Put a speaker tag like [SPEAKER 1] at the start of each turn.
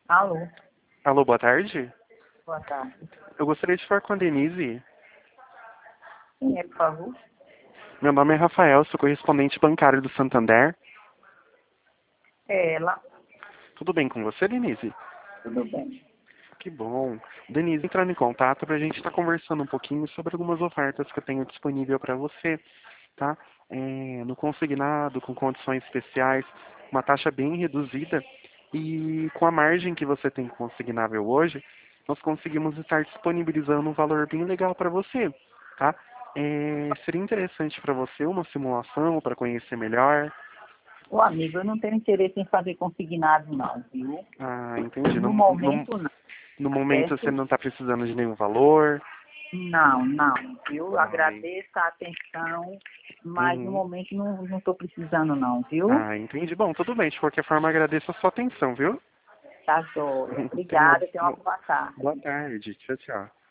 [SPEAKER 1] Alô,
[SPEAKER 2] Alô, boa tarde.
[SPEAKER 1] boa tarde.
[SPEAKER 2] Eu gostaria de falar com a Denise.
[SPEAKER 1] Quem é, por favor?
[SPEAKER 2] Meu nome é Rafael, sou correspondente bancário do Santander.
[SPEAKER 1] É ela.
[SPEAKER 2] Tudo bem com você, Denise?
[SPEAKER 1] Tudo bem.
[SPEAKER 2] Que bom. Denise, entrando em contato para a gente estar conversando um pouquinho sobre algumas ofertas que eu tenho disponível para você, tá? No consignado, com condições especiais, uma taxa bem reduzida e com a margem que você tem consignável hoje, nós conseguimos estar disponibilizando um valor bem legal para você, tá? Seria interessante para você uma simulação para conhecer melhor?
[SPEAKER 1] Ô, amigo, eu não tenho interesse em fazer consignado, não, viu?
[SPEAKER 2] Ah, entendi.
[SPEAKER 1] No momento, não,
[SPEAKER 2] No
[SPEAKER 1] tá
[SPEAKER 2] momento você
[SPEAKER 1] certo?
[SPEAKER 2] não está precisando de nenhum valor?
[SPEAKER 1] Não, não, viu?
[SPEAKER 2] Ai.
[SPEAKER 1] Agradeço a atenção, mas no
[SPEAKER 2] Uhum.
[SPEAKER 1] momento não estou precisando, não, viu?
[SPEAKER 2] Ah, entendi. Bom, tudo bem. De qualquer forma, agradeço a sua atenção, viu?
[SPEAKER 1] Tá joia.
[SPEAKER 2] Tenha uma
[SPEAKER 1] Obrigada, tenha uma boa tarde.
[SPEAKER 2] boa tarde. Tchau, tchau.